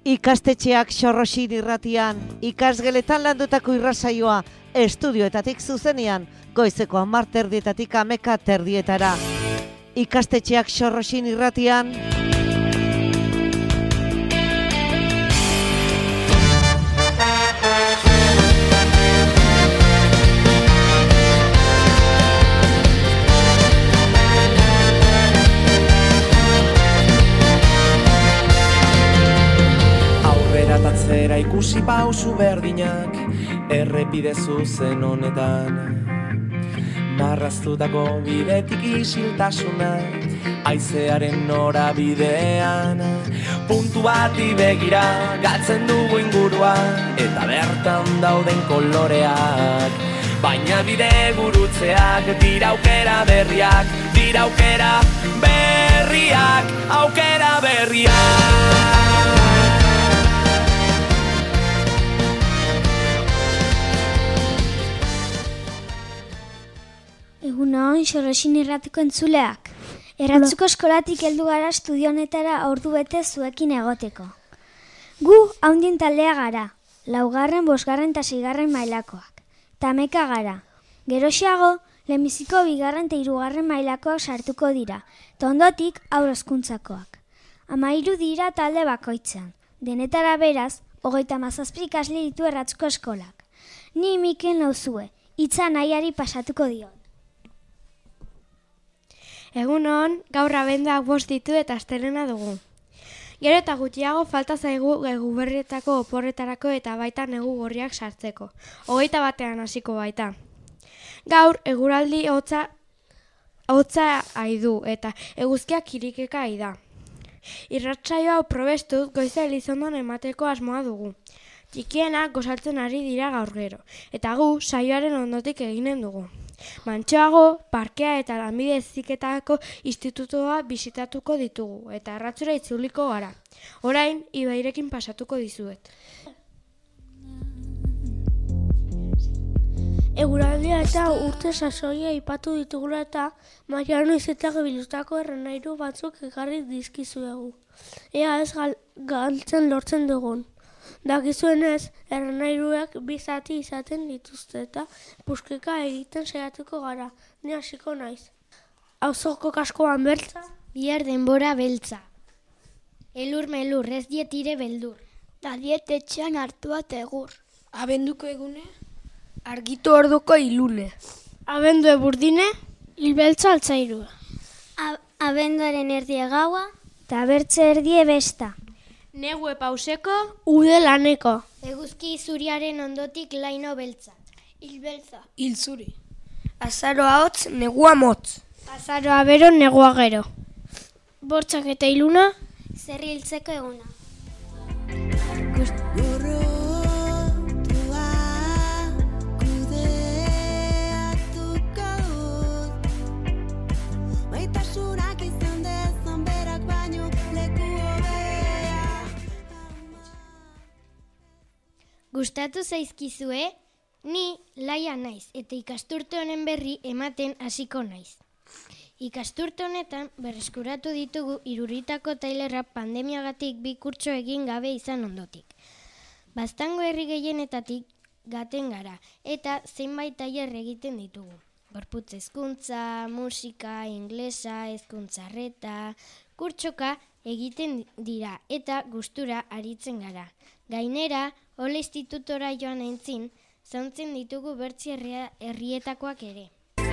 Ikastetxeak Xorroxin irratian, ikasgeletan landutako irrasaioa, estudioetatik zuzenean, goizeko 10:30 11:30. Ikastetxeak Xorroxin irratian. Atzera ikusi pausu berdinak errepide zuzen honetan, marraztutako bidetik isiltasuna haizearen norabidean, puntu bati begira galtzen dugu ingurua eta bertan dauden koloreak, baina bide gurutzeak dira aukera berriak, dira aukera berriak, aukera berriak. Egunon, Xorroxin irratiko entzuleak. Erratzuko eskolatik heldu gara estudio honetara ordu bete zuekin egoteko. Gu haundin taldea gara, 4., 5. eta 6. mailakoak. Tameka gara. Geroxeago, lehenbiziko 2. eta 3. mailakoak sartuko dira, eta ondotik haurrezkuntzakoak. 13 dira talde bakoitzan. Denetara beraz, 37 ikasle ditu erratzuko eskolak. Ni Mikel nauzue, hitza nahiari pasatuko diot. Egunon, gaur abenduak 5 ditu eta astelena dugu. Gero eta gutxiago falta zaigu eguberrietako oporretarako eta baita negu gorriak sartzeko. 21 hasiko baita. Gaur eguraldi hotza aidu eta eguzkiak kirikeka aida. Irratsaioa probestuz goiza Elizondon emateko asmoa dugu. Txikienak gozaltzen ari dira gaur gero, eta gu saioaren ondotik eginen dugu. Mantsoago, parkea eta lanbide heziketako institutoa bisitatuko ditugu, eta erratzura itzuliko gara. Orain, Ibairekin pasatuko dizuet. Eguraldia eta urte sasoia aipatu ditugula eta Mariano izetak biluztako errenairu batzuk ekarri dizkizuegu. Ea ez galtzen lortzen dugun. Dakizuenez, errenairuak 2 zati izaten dituzte eta puskeka egiten saiatuko gara. Ni hasiko naiz. Auzoko kaskoan beltza. Bihar denbora beltza. Elur melur, ez dietire beldur. Da dietetxean hartua tegur. Abenduko egune, argitu orduko ilune. Abendu eburdine, hilbeltza altzairua. Abenduaren erdie gaua, eta bertze erdie besta. Negue pauseko, ude laneko. Eguzki zuriaren ondotik laino beltza. Hilbeltza. Hilzuri. Azaroa hotz, negua motz. Azaroa bero, negua gero. Bortzak eta iluna, zerri hiltzeko eguna. Gustatu zaizkizue, ni laia naiz eta ikasturte honen berri ematen hasiko naiz. Ikasturte honetan berreskuratu ditugu Iruritako tailerra pandemiagatik 2 kurtso egin gabe izan ondotik. Baztango herri gehienetatik gaten gara eta zenbait tailer egiten ditugu. Gorputz hezkuntza, musika, inglesa, hezkuntzarreta, kurtsoka egiten dira eta gustura aritzen gara. Gainera, Ola institutora joan aintzin, zauntzen ditugu bertzi herrietakoak ere.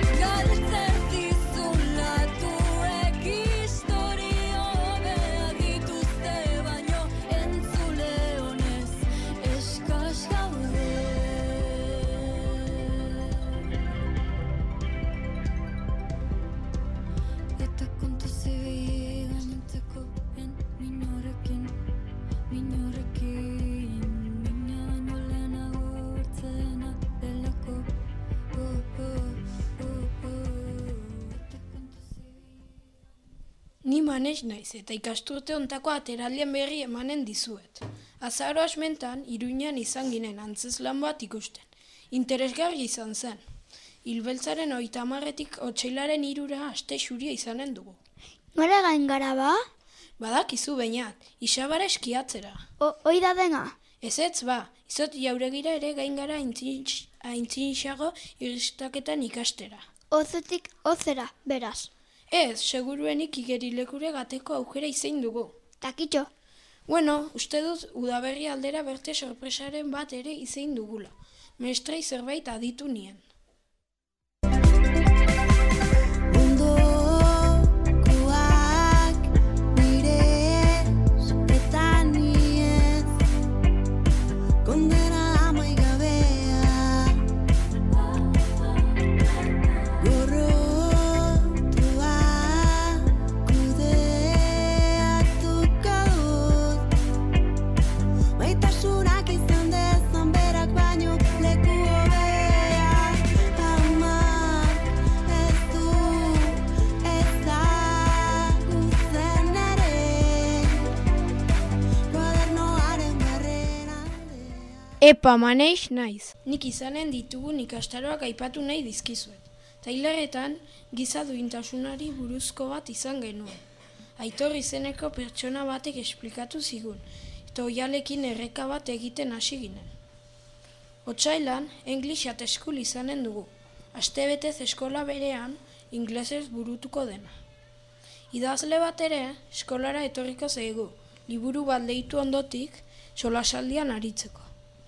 Ni Manes naiz eta ikasturte hontako ateraldien berri emanen dizuet. Azaro asmentan, Iruñan izan ginen antzeslan bat ikusten. Interesgarri izan zen. Hilbeltzaren 30etik otsailaren 3 aste xuria izanen dugu. Nora gain gara ba? Badakizu bainat, isabara eskiatzera. Hoi da dena? Ez ba, izot jauregira ere gain gara aintzinxago iristaketan ikastera. Ozetik ozera, beraz. Ez, seguruenik igerilekure gateko aukera izein dugu. Takitxo. Bueno, uste dut udaberri aldera berte sorpresaren bat ere izein dugula. Mestrei zerbait aditu nien. Epa, maneix naiz. Nik izanen ditugun ikastaroak aipatu nahi dizkizuet. Tailerretan giza duintasunari buruzko bat izan genuen. Aitor izeneko pertsona batek esplikatu zigun, eta oialekin erreka bat egiten hasi ginen. Otsailan, Englishat School izanen dugu. Astebetez eskola berean, inglesez burutuko dena. Idazle bat ere, eskolara etorriko zaigu, liburu bat leitu ondotik, solasaldian aritzeko.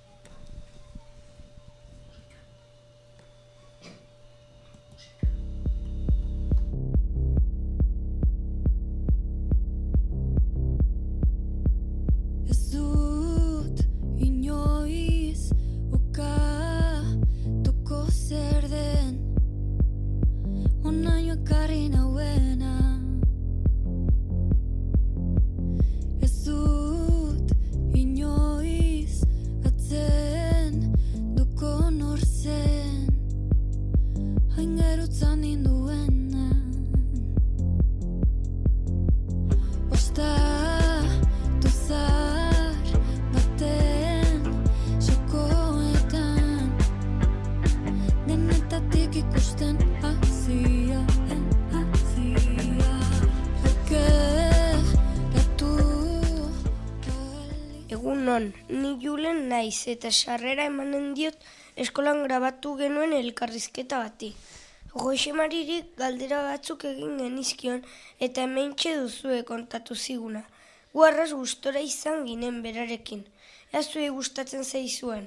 Ni Julen naiz eta sarrera emanen diot eskolan grabatu genuen elkarrizketa bati. Josemaririk galdera batzuk egin genizkion eta hementxe duzue kontatu ziguna. Guarraz gustora izan ginen berarekin. Zuei gustatzen zaizuen.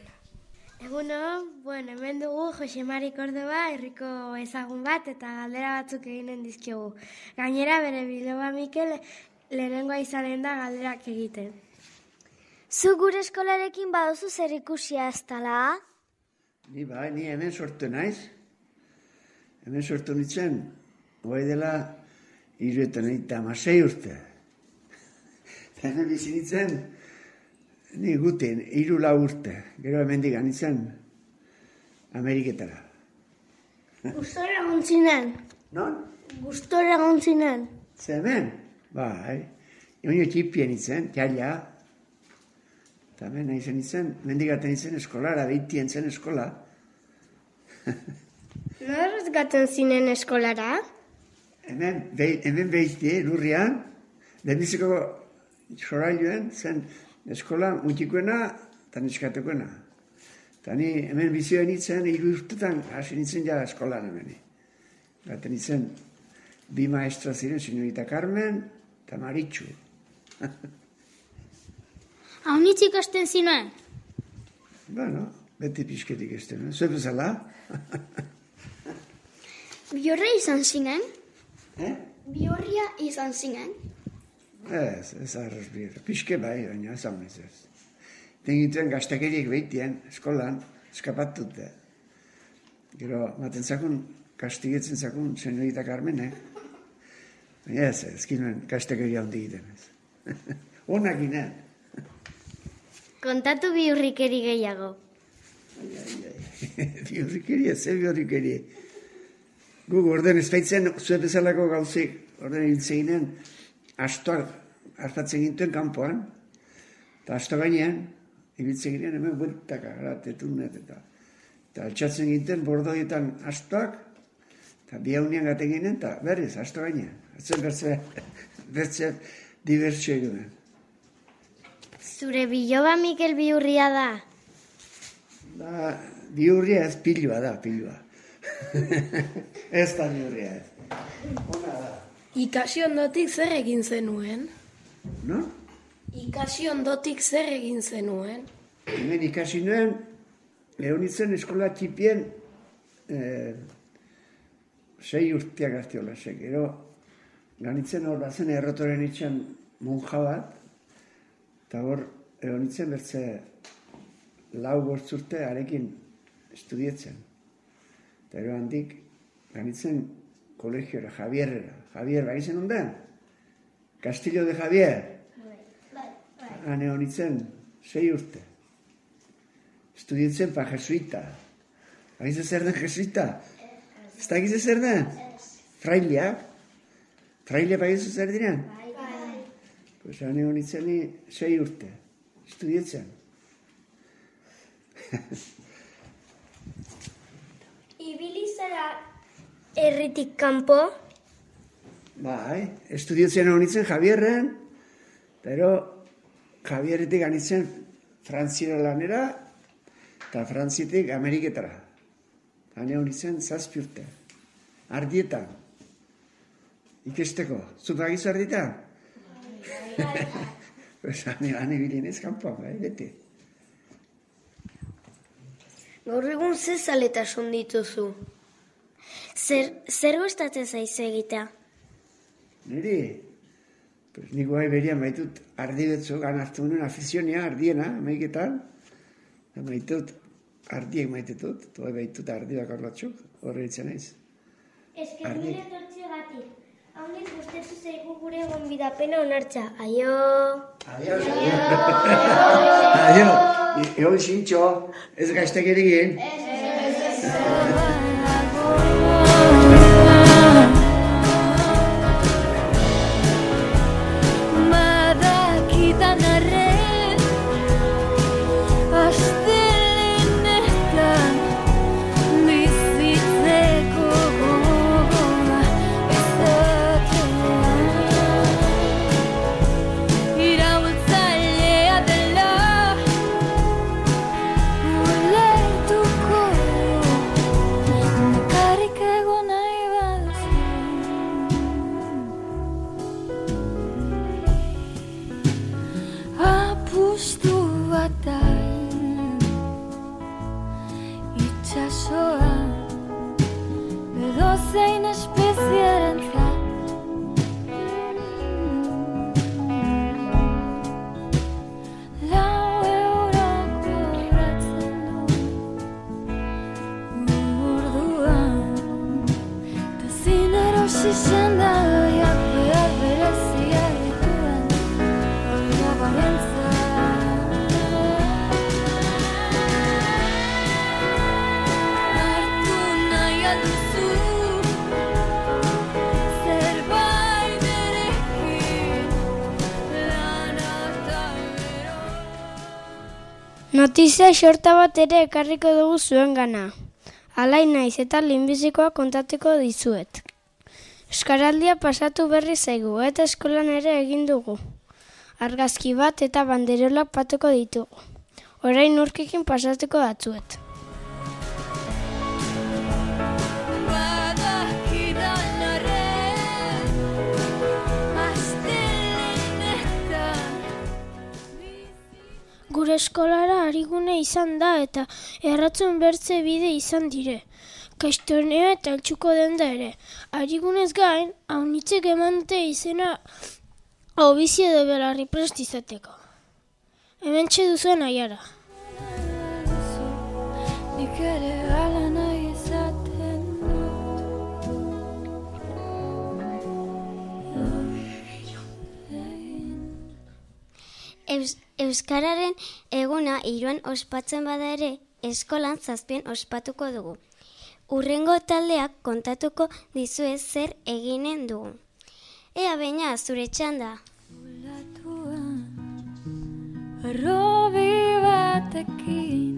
Hemen dugu Josemari Kordoba, herriko ezagun bat eta galdera batzuk eginen dizkiogu. Gainera bere biloba Mikel lehenengoa izanen da galderak egiten. Zu gure eskolarekin baduzu zer ikusia ez dala? Ni hemen sortu naiz. Hemen sortu nintzen, hoi dela 76 urte. Hemen bizi nintzen, ni guten 3 urte. Gero hemendik anitzen Ameriketara. Gustora gontzinen. Non? Gustora gontzinen. Ze hemen? Bai. Oino txipien nintzen, jaila. Eta hemen nahi zen, mendigaten nintzen eskolara, behitien zen eskola. Nor gaten zinen eskolara? Hemen behitie, lurrian, lehenbiziko sorailuen zen eskola mutikoena eta neskatekoena. Eta ni hemen bizioen nintzen, 3 urtetan hasi nintzen ja eskolan hemen. Gaten nintzen, 2 maestra ziren, Señorita Carmen eta Maritxu. Haunitz ikasten zinuen? Bueno, beti pixketik esten, zue bezala. Biorria izan zinen? Biorria izan zinen? Ez arroz biorria. Pixke bai, baina ez haunez ez. Tengituen gaztakeriek behitien, eskolan, eskapatute. Gero, maten zakun, kastigetzen zakun, Señorita Carmenek. Baina ez kinuen gastakeria hondi egiten ez. Onak ginen. Kontatu biurrikeri gehiago. Biurrikeria, ze biurrikeria. Guk orden ez baitzen, zue bezalako gauzik, orden hiltzen ginen, astoak hartatzen gintuen kanpoan, eta asto gainean, ibiltzen ginen hemen bueltak agaratetunet, eta altxatzen ginten bordoietan astoak, eta bihaunian gaten ginen, eta berriz, asto gainean. Bertze dibertsio egiten. Zure biloba Mikel Bihurria da? Bihurria ez, pilua da, pilua. Ez da bihurria ez. Ona da. Ikasi ondotik zer egin zenuen? No? Ikasi ondotik zer egin zenuen? Hemen ikasi nuen, eunitzen eskola txipien 6 urteak artiola gero ganitzen hor bazen errotoren itxan monja bat, eta hor eunitzen bertze 4 urte arekin estudietzen. Eta gero handik ganitzen kolegiora, Javierrera. Javier, bagizen ondan? Castillo de Javier. Han eunitzen 6 urte. Estudietzen pa jesuita. Bagizen zer den jesuita? Ez da gize zer den? Frailea. Frailea bagizu zer diren? Pues han eunitzen 6 urte. Estudietzen. Ibili zara herritik kanpo? Bai, estudiotzen honitzen Javierren, pero Javierretik anitzen Frantziera lanera, eta Frantzietik Ameriketara. Hane honitzen 7 urte. Ardietan. Ikesteko. Zupagizu ardietan? Pues hane bilinez kanpoan, bai, beti. Gaur egun ze zaletasun dituzu? Zer gustatzen zaizu egitea? Niri, pues nik guai berian baitut ardi betzu, hartu nuen afizionia, ardiena, amaiketan, maitut, ardiek maitetut, guai baitut ardi bakarlatxuk, horre ditzen naiz. Eskermire tortzio gatik, haunik guztetu zaigu gure gonbidapena onartza, aio! Aio! Aio! Egon xintxo, ez gaztek erigin. Notizia xorta bat ere ekarriko dugu zuen gana. Alai naiz eta lehenbizikoa kontatuko dizuet. Euskaraldia pasatu berri zaigu eta eskolan ere egin dugu. Argazki bat eta banderolak patuko ditugu. Orain urkekin pasatuko datzuet. Gure eskolara arigune izan da eta erratzun bertze bide izan dire. Kaistornea eta altxuko denda ere. Arigunez gain, haunitzek eman dute izena haubizi edo belarri prest izateko. Hemen duzuen aiara. Euskararen eguna 3 ospatzen bada ere, eskolan 7 ospatuko dugu. Urrengo taldeak kontatuko dizue zer eginen dugu. Ea baina zure txanda. Robi batekin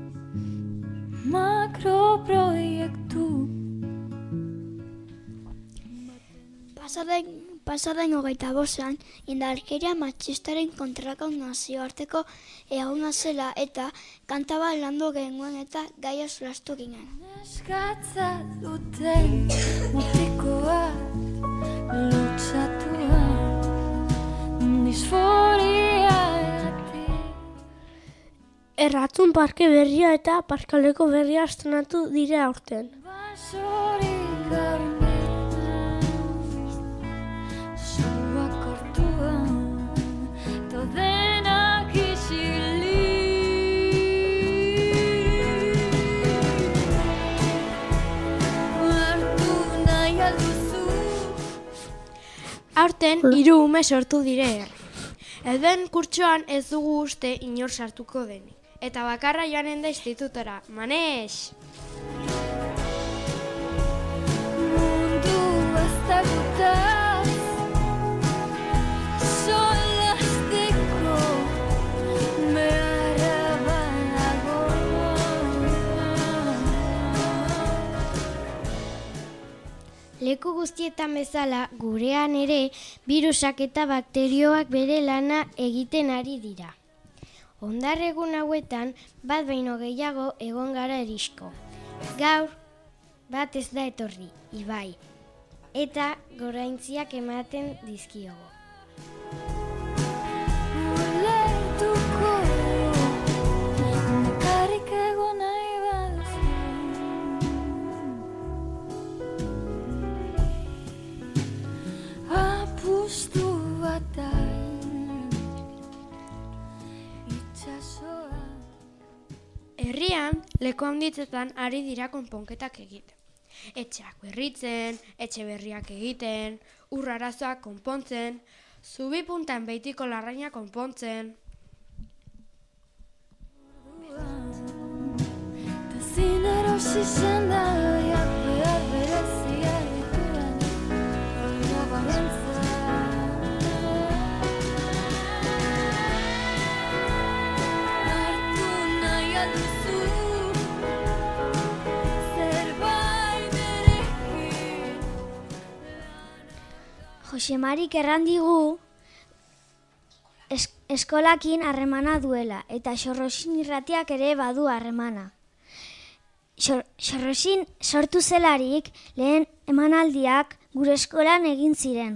makroproiektu Pasaden 25an, indarkeria matxistaren kontrako nazioarteko eguna zela eta kanta bat landu genuen eta gaia solastu ginen. Eskatza duten mutikoak lutsatua disforia Erratzun parke berria eta parkaleko berria estrenatu dire aurten. Aurten 3 ume sortu dire. Eden kurtsoan ez dugu uste inor sartuko denik. Eta bakarra joanen da institutora. Manex! Mundu aztagutaz solasteko beharra banago. Leku guztietan bezala, gurean ere, birusak eta bakterioak bere lana egiten ari dira. Hondarregun hauetan, bat baino gehiago egon gara erisko. Gaur, bat ez da etorri, Ibai. Eta goraintziak ematen dizkiogo. Ulertuko nekarrik egon nahi baduzu. Apustu bat Herrian, leku handitzetan ari dira konponketak egiten. Etxeak berritzen, etxe berriak egiten, ur arazoak konpontzen, zubi puntan beitiko larraina konpontzen. Zinerosi sandaloiak behar berezia dituen Gabarentza hartu nahi alduzu zerbait berekin. Josemarik errandigu eskolakin harremana duela eta Xorroxin irratiak ere badu harremana. Xorroxin sortu zelarik lehen emanaldiak gure eskolan egin ziren.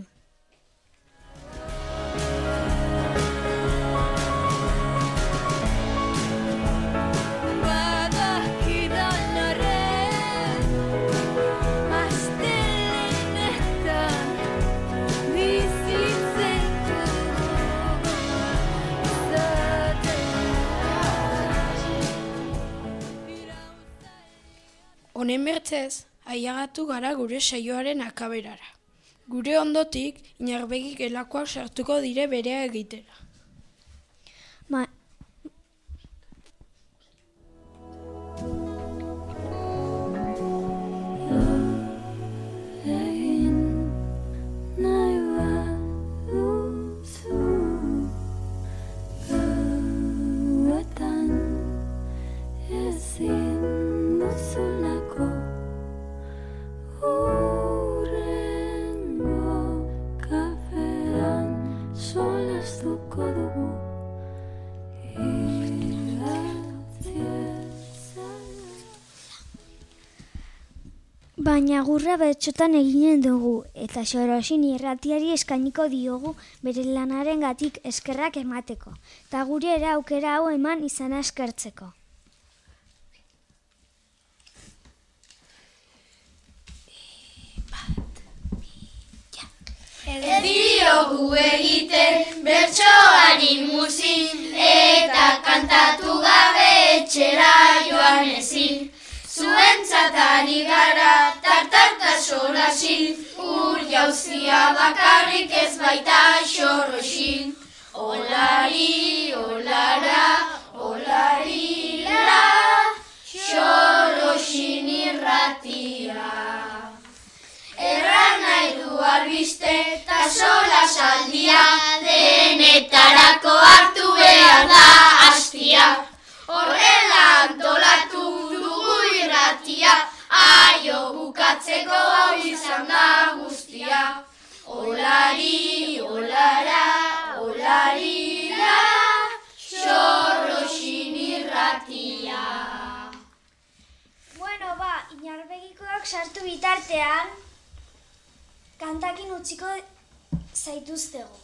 Honen bertzez, ailegatu gara gure saioaren akaberara. Gure ondotik, inarbegik elakoak sartuko dire berea egitera. Baina gurra betxotan eginen dugu, eta Xorroxin irratiari eskainiko diogu bere lanaren gatik eskerrak emateko, eta gure ere aukera hau eman izana eskertzeko. Ez diogu egiten bertsoari muzin, eta kantatu gabe etxera joan ezin. Zuentzatari gara, tartarta Xorroxin, ur jauzia bakarrik ez baita Xorroxin. Olari, olara, olari, la, Xorroxin irratia. Erran nahi du albiste, eta sola saldia, denetarako hartu behar da hastia. Horrela antolatu dugu irratia, aio bukatzeko hau izan da guztia. olari, olara, olarira, Xorroxin irratia. Bueno, inarbegikoak sartu bitartean, kantakin utziko zaituztego.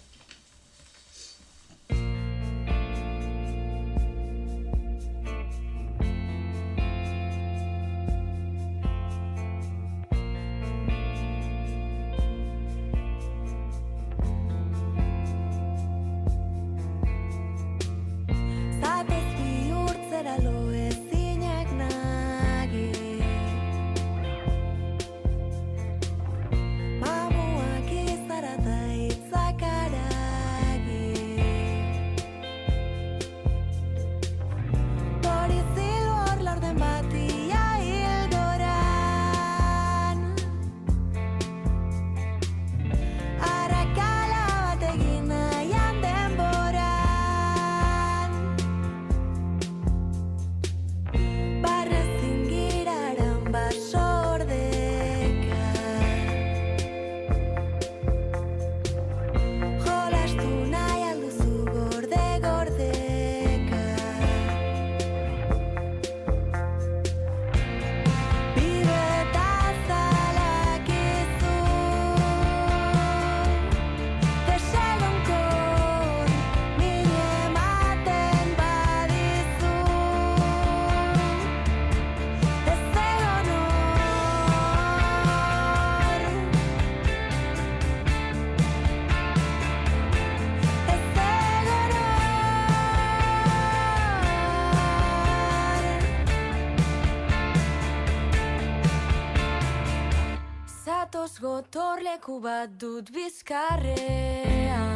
Gotorleku bat dut bizkarrean,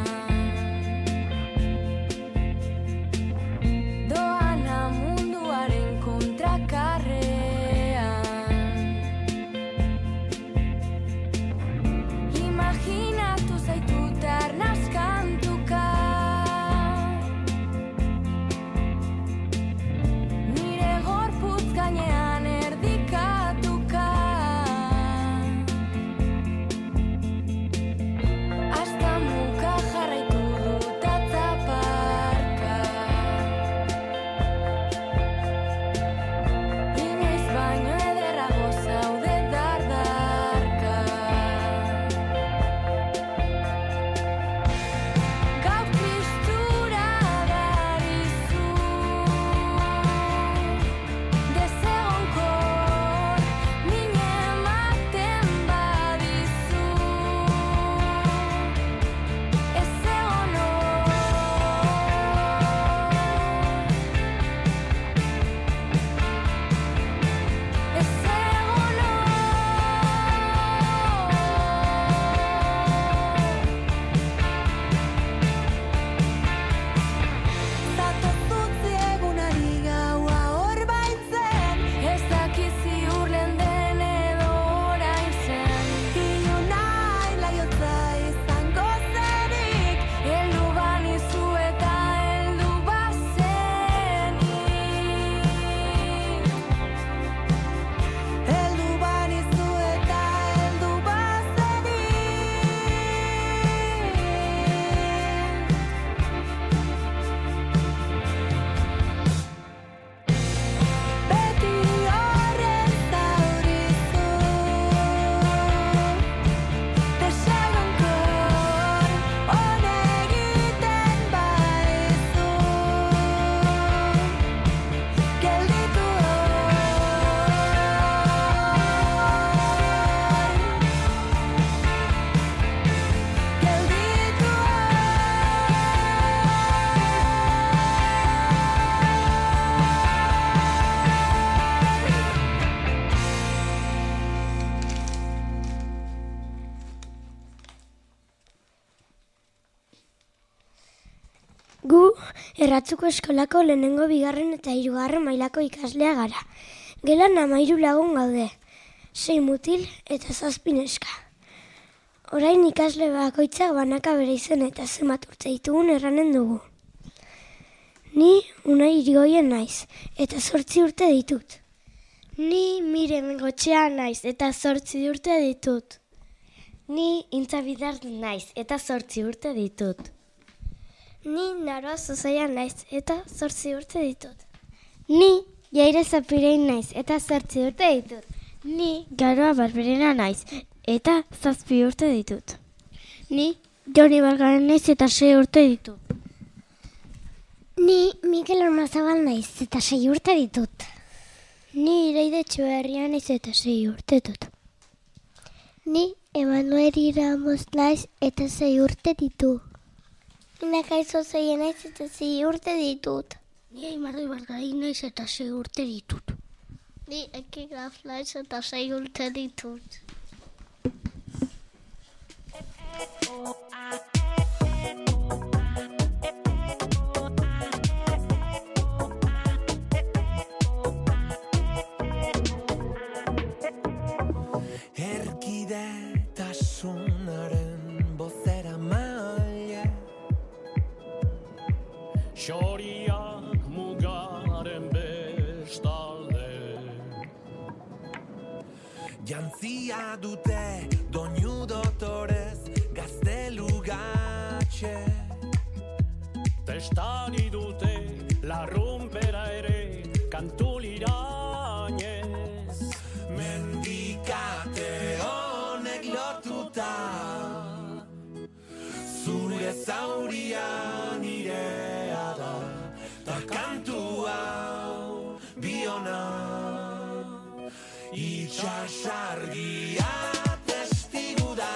doana munduaren kontrakarrean. Imaginatu zaitut arnaskantuka, nire gorputz gainean erdikatuka. Erratzuko eskolako lehenengo, bigarren eta hirugarren mailako ikaslea gara. Gelan 13 lagun gaude, 6 mutil eta 7 neska. Orain ikasle bakoitzak banaka bere izen eta zenbat urte ditugun erranen dugu. Ni Unai Irigoien naiz eta 8 urte ditut. Ni Miren Gotxea naiz eta 8 urte ditut. Ni Intza Bidar naiz eta 8 urte ditut. Ni Naroa Zuzaia naiz eta 8 urte ditut. Ni Jaire Zapirein naiz eta 8 urte ditut. Ni Garoa Barberena naiz eta 7 urte ditut. Ni Joni Bargaren naiz eta 6 urte ditut. Ni Mikel Ormazabal naiz eta 6 urte ditut. Ni Iraide Etxeberria naiz eta 6 urte ditut. Ni Emanuel Ramos naiz eta 6 urte ditut. Ni Nakaizo Zeie naiz eta 6 urte ditut. Ni Aimarri Bargain naiz eta 6 urte ditut. Ni Eki Graf naiz eta 6 urte ditut. Erkidetasunaren bozera maile Xoriak mugaren bestalde Jantzia dute doinu dotorez gaztelu gatxe Testari dute larrumpera ere kantu lirainez Mendikate honek lotuta Zure zauria nirea da Ta kantu hau biona Itxasargia testigu da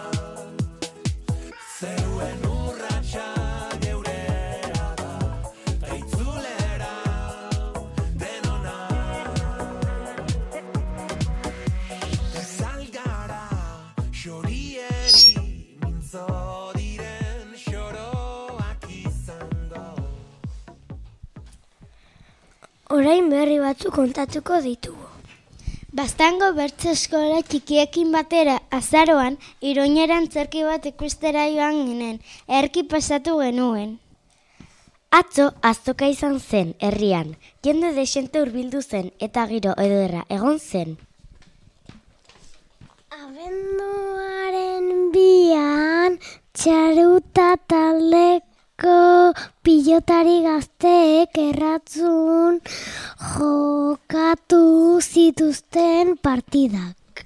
Zeruen urratxa geurea da Ta itzulera denona Zalgara xorieri mintzo diren xoroak izango Orain berri batzuk kontatuko ditugu. Baztango bertso eskola txikiekin batera azaroan Iruñeran antzerki bat ikustera joan ginen, erki pasatu genuen. Atzo azoka izan zen herrian, jende desente hurbildu zen eta giro ederra egon zen. Abenduaren 2an txaruta taldeko pilotari gazteek erratzun jokatu zituzten partidak.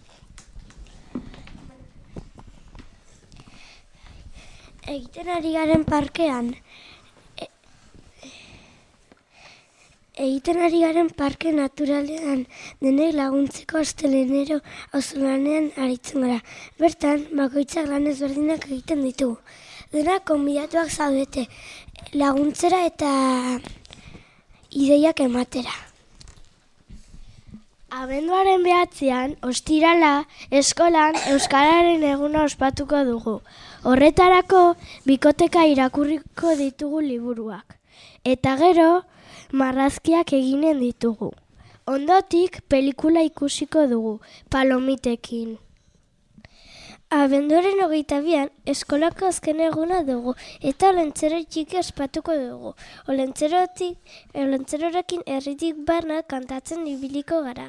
Egiten ari garen parke naturalean denek laguntzeko astelenero auzolanean aritzen gara. Bertan, bakoitzak lan ezberdinak egiten ditugu. Denak konbidatuak zaudete laguntzera eta ideiak ematera. Abenduaren 9an, ostirala, eskolan Euskararen eguna ospatuko dugu. Horretarako, bikoteka irakurriko ditugu liburuak. Eta gero, marrazkiak eginen ditugu. Ondotik, pelikula ikusiko dugu, palomitekin. Abenduaren 22an, eskolako azken eguna dugu, eta olentzero txiki ospatuko dugu. Olentzerorekin herritik barna kantatzen ibiliko gara.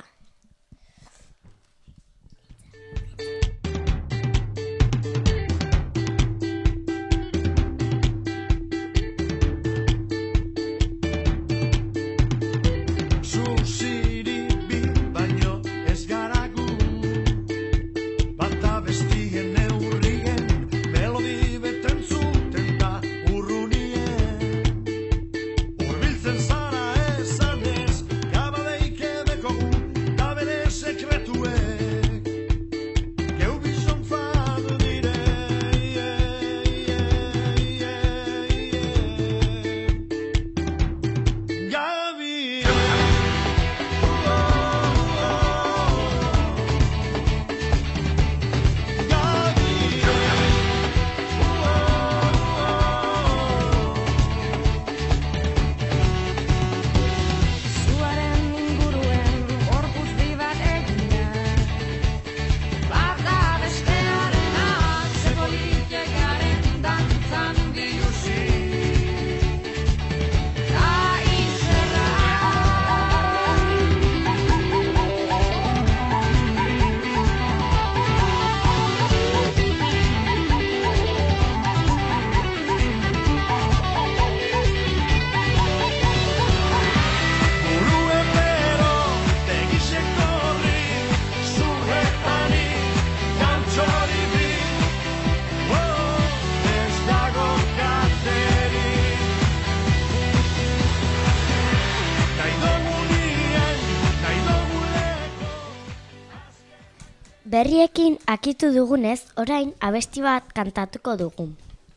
Berriekin akitu dugunez, orain abesti bat kantatuko dugu.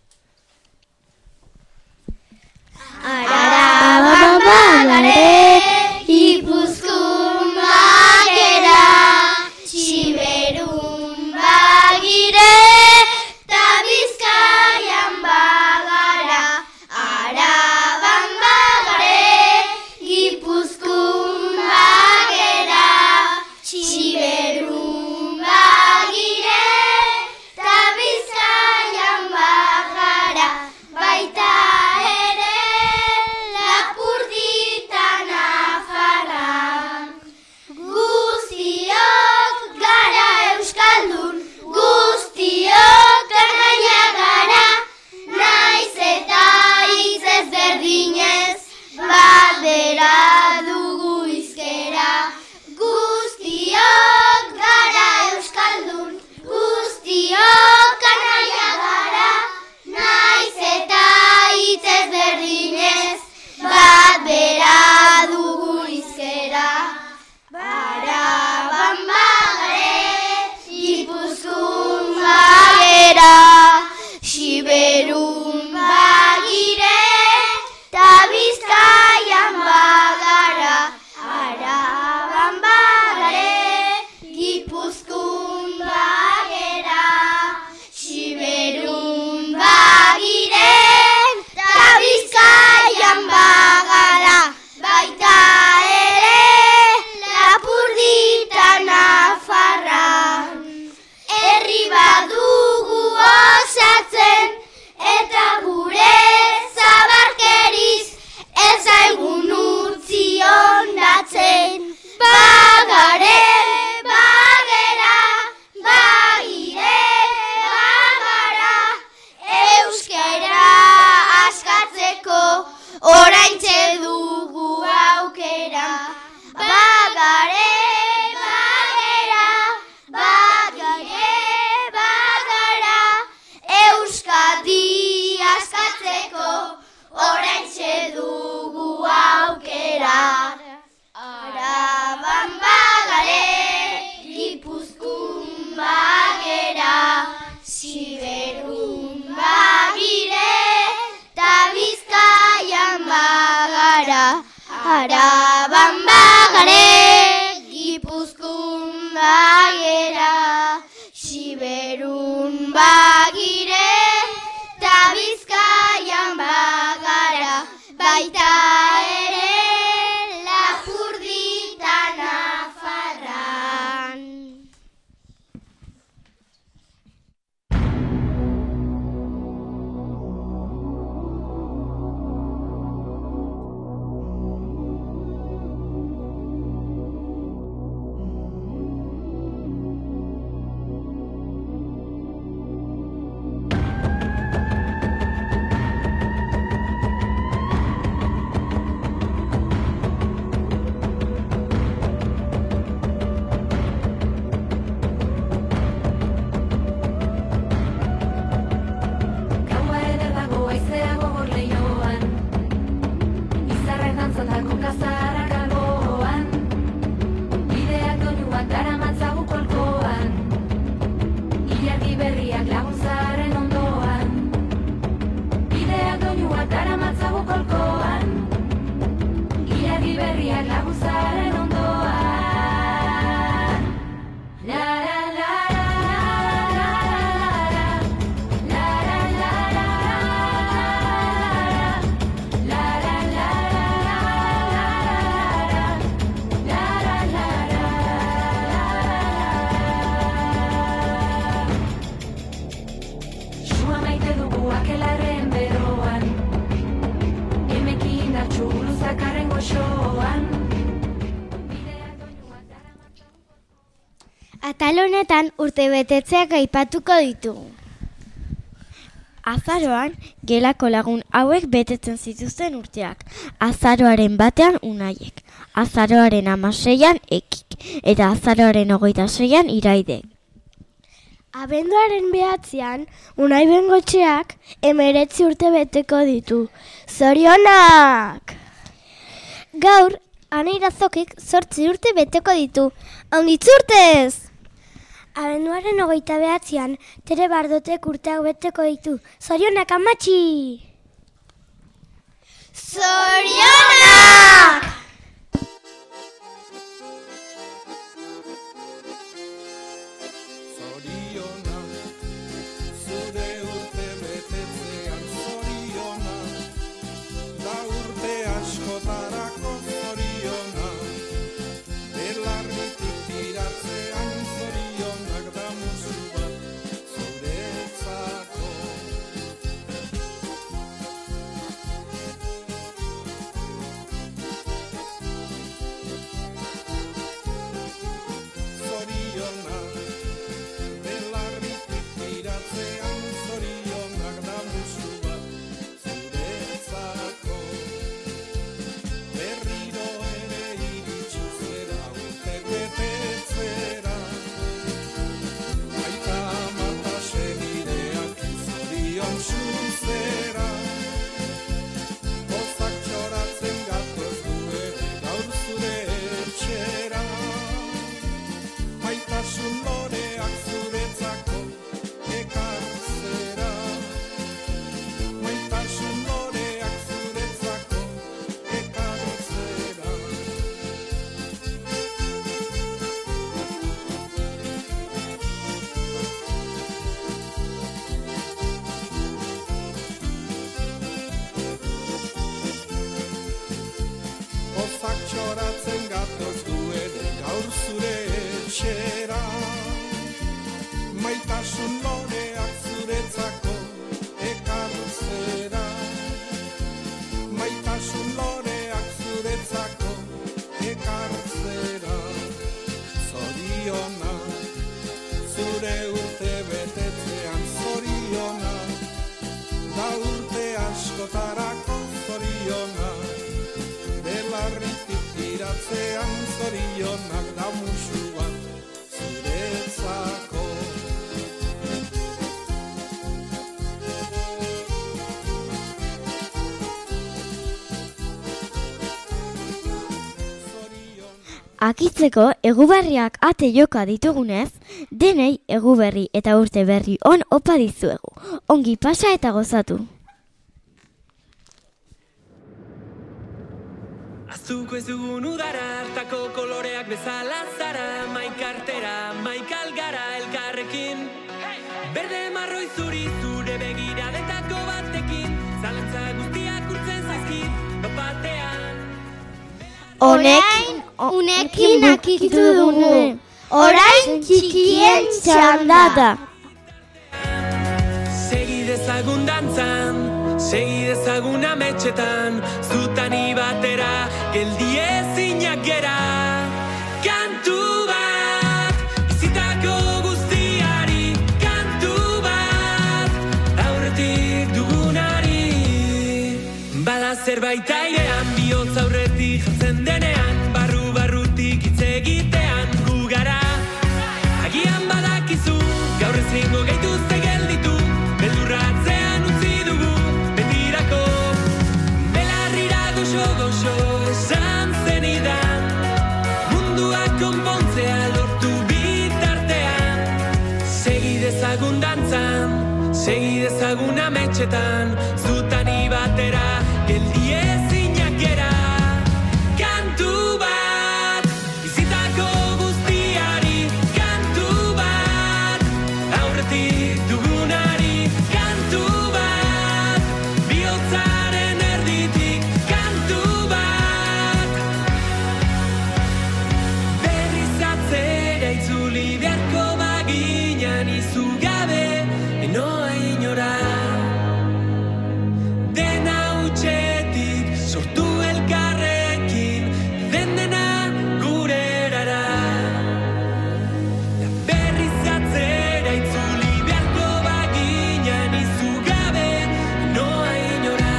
Araban bagare, Gipuzkoan bagera, Siberun bagire, ta Bizkaian bagara. Araban bagare, Gipuzkoan bagera, Siberun bagire, ta Bizkaian bagara. Baita Badera dugu izkera, guztiok gara euskaldun, guztiok kanaia gara, naiz eta hitz ezberdinez, badera dugu izkera. Araban bagare, Gipuzkoan bagera, Siberun bagire, ta Bizkaian bagara. Araban bagare, Gipuzkoan bagera, Siberun bagire, ta Bizkaian bagara. Baita ere Lapurdi ta Nafarran. Herri badugu osatzen, eta gure zabarkeriz ez zaigun utzi ondatzen. Bagare, bagera, bagire, bagara, euskara askatzeko oraintxe dugu aukera. Bagare, bagera, bagire, bagara, Euskadi askatzeko oraintxe dugu aukera. Araban bagare, Gipuzkoan bagera, Siberun bagire, ta Bizkaian bagara. Araban bagare, Gipuzkoan bagera, Siberun bagire, ta Bizkaian bagara. Baita ere Lapurdi ta Nafarran. Atal honetan urtebetetzeak aipatuko ditugu. Azaroan, gelako lagun hauek betetzen zituzten urteak. Azaroaren batean Unaiek, azaroaren 16an Ekik, eta azaroaren 26an Iraidek. Abenduaren 9an, Unai Bengotxeak 19 urte beteko ditu. Zorionak! Gaur, Ana Irazokik 8 urte beteko ditu. Haunditz urtez! Abenduaren 29an, Tere Bardotek urteak beteko ditu. Zorionak, amatxi! Zorionak! Akitzeko eguberriak ate joka ditugunez, denei eguberri eta urte berri on opa dizuegu. Ongi pasa eta gozatu. Azuko ez dugun udara, hartako koloreak bezala zara, maikartera, maikalgara elkarrekin. Berde marroi zuri zure begiradetako batekin, zalantza guztiak urtzen zaizkit, bapatean. Unekin akitu dugu, orain txikien txanda da. Segi dezagun dantzan, segi dezagun ametxetan, zutani batera, geldi ezinak gera. Kantu bat, bizitako guztiari, kantu bat, aurretik dugunari. Bada zerbait airean, bihotz aurretik jatzen denean, barrutik hitz egitean gu gara. Agian badakizu, gaur ezingo gaituzte gelditu, beldurratzean utzi dugu betirako. Belarrira goxo esan zenidan, mundua konpontzea lortu bitartean. Segi dezagun dantzan, segi dezagun ametxetan, zutani batera, geldi ezinak gera. Kantu bat, bizitako guztiari, kantu bat, aurretik dugunari, kantu bat, bihotzaren erditik, kantu bat. Berriz atzera itzuli beharko baginan izugabe, enoa inora. Dena utxetik sortu elkarrekin, dena gure erara. Berriz atzera itzuli beharko baginan izugabe, enoa inora.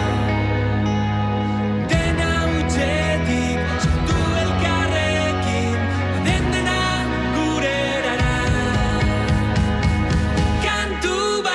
Dena utxetik sortu elkarrekin, dena gure erara. Kantu bat.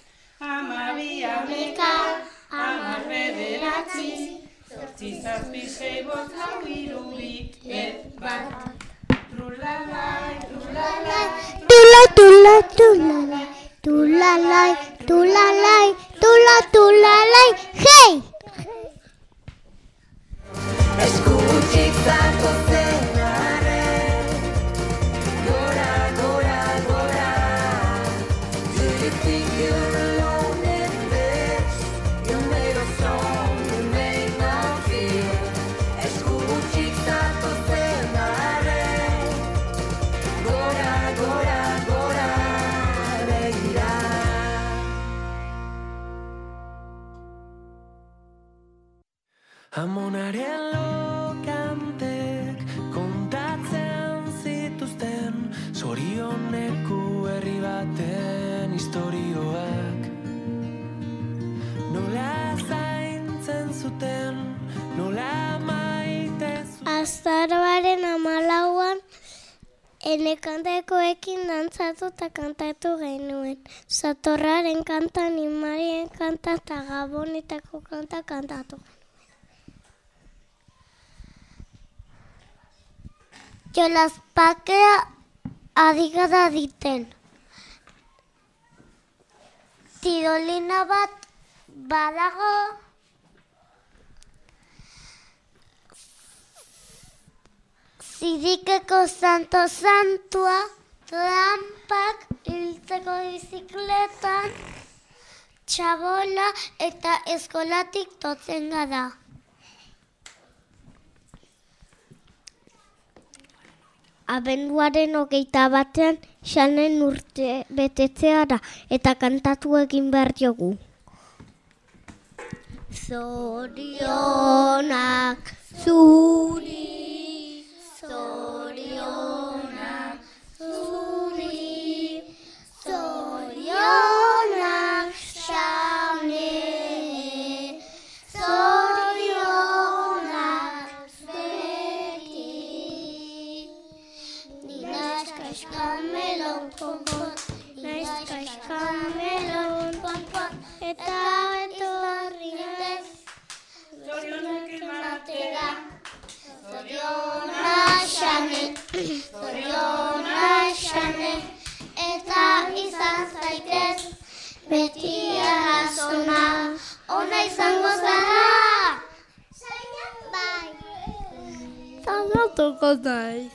Amabi, ameka, amar bederatzi, zortzi zazpi sei bost lau hiru bi bat. Trulalai, trulalai, Tulalai, tulalai, tulalai, tulalai, hei! Eskutik zatozen arren, gora, gora, gora. Do you think you're alone in this? You made a song you may not feel. Eskutik zatozen arren, gora, gora, gora, begira. Amonaren lokantek kontatzen zituzten zorioneko herri baten istorioak. Nola zaintzen zuten, nola maite zuten. Azaroaren 14an enekantekoekin dantzatu eta kantatu genuen. Satorraren kanta, animarien kanta eta gabonetako kanta kantatu. Jolaspakea adigada diten. Tirolina bat badago. Zirikeko santua, trampak, hiltzeko bizikletan, txabola eta eskolatik totzen gara. Abenduaren 21 Xanen urte betetzeara eta kantatu egin behar jogu. Zorionak zuri, zorionak zuri, zorionak Xane, zorionak beti. Kamelon, pompon, naiz kamelon, pompon, eta etorriez, zorionak ematera, zorionak Xane, eta izan zaitez, beti arrazona, ona izango zara. Bai. Zagatuko naiz.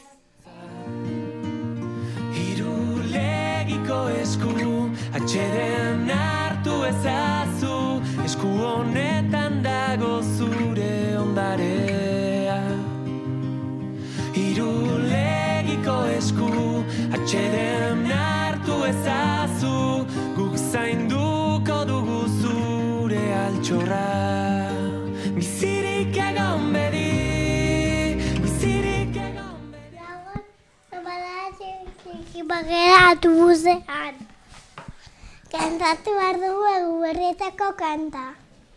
Esku, atxeden hartu ezazu, esku honetan dago zure ondarea. Irulegiko esku, atxeden hartu ezazu, guk zainduko dugu zure altxorra. Bizirik egon bedi, bizirik egon bedi. Bagera autobusean. Kantatu behar dugu Eguberrietako kanta.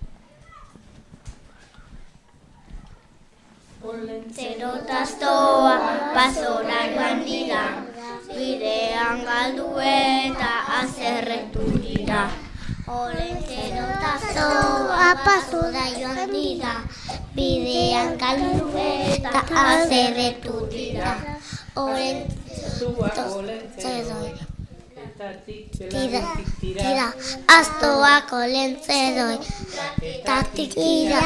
Olentzero taztoa pasora joan dira, bidean galdu eta azerretu dira. Olentzero taztoa pasora joan dira, bidean galdu eta azerretu dira. Tira, astoak olentzeroi, tatik tira,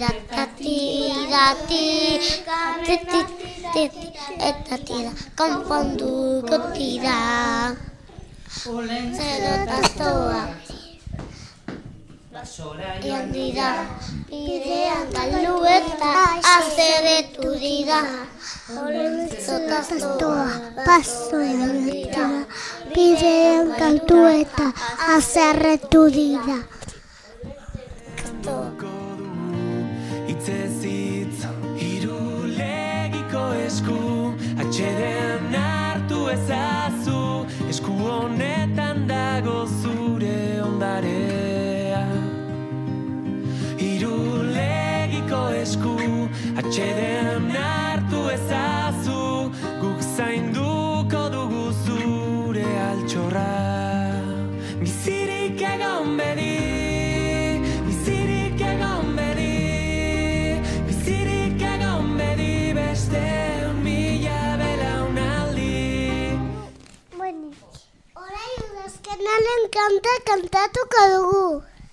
eta tira, konponduko tira. Olentzero astoak joan dira, bidean galdu eta azerretu dira. Olentzero astoak pasoa dira, bidean galdu eta azerretu dira. Itzezitz, irulegiko esku, atxeden hartu ezazu, esku honetan dago zure ondarea. Irulegiko esku, atxeden hartu ezazu, guk zainduko dugu zure altxorra. Bizirik egon bedi. kantatuko dugu.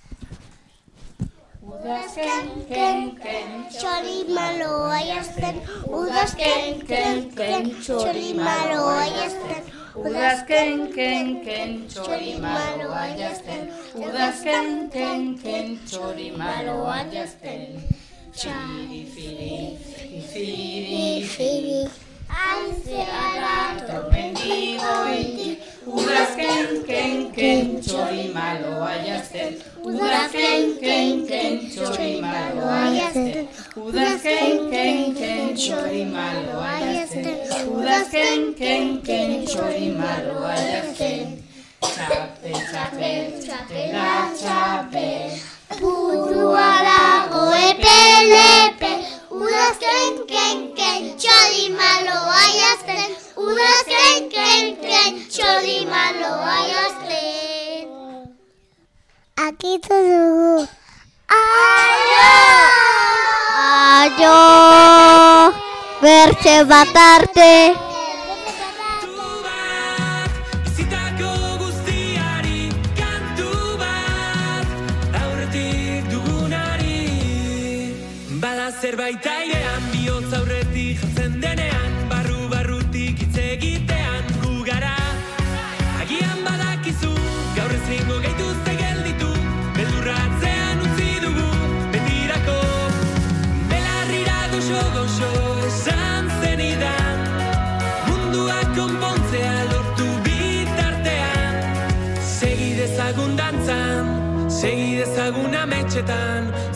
Udazken, ken, ken, txori maloa jazten. Udazken, ken, ken, txori maloa jazten. Udazken, ken, ken, txori maloa jazten. Udazken, ken, ken, txori maloa jazten. Txiri, firi, firi, firi. Aize arato mendigoitik. Udazken, ken, ken, txori maloa jazten. Udazken, ken, ken, txori maloa jazten. Udazken, ken, ken, txori maloa jazten. Udazken, ken, ken, txori maloa jazten. Txape, txape, txapela, txape. Pudua dago epe-lepe. Udazken, ken, ken, txori maloa jazten. Udazken, ken, ken, txori maloa jazten. Akitu dugu. Aio! Aio! Bertze bat arte! Bizitako guztiari kantu bat, aurretik dugunari. Bada zerbait airean, bihotz aurretik jatzen denean, barru-barrutik hitz egitean gu gara. Agian badakizu, gaur ezingo gaituzte gelditu, beldurratzean utzi dugu, betirako. Belarrira goxo-goxo esan zenidan, mundua konpontzea lortu bitartean. Segi dezagun dantzan, segi dezagun ametxetan,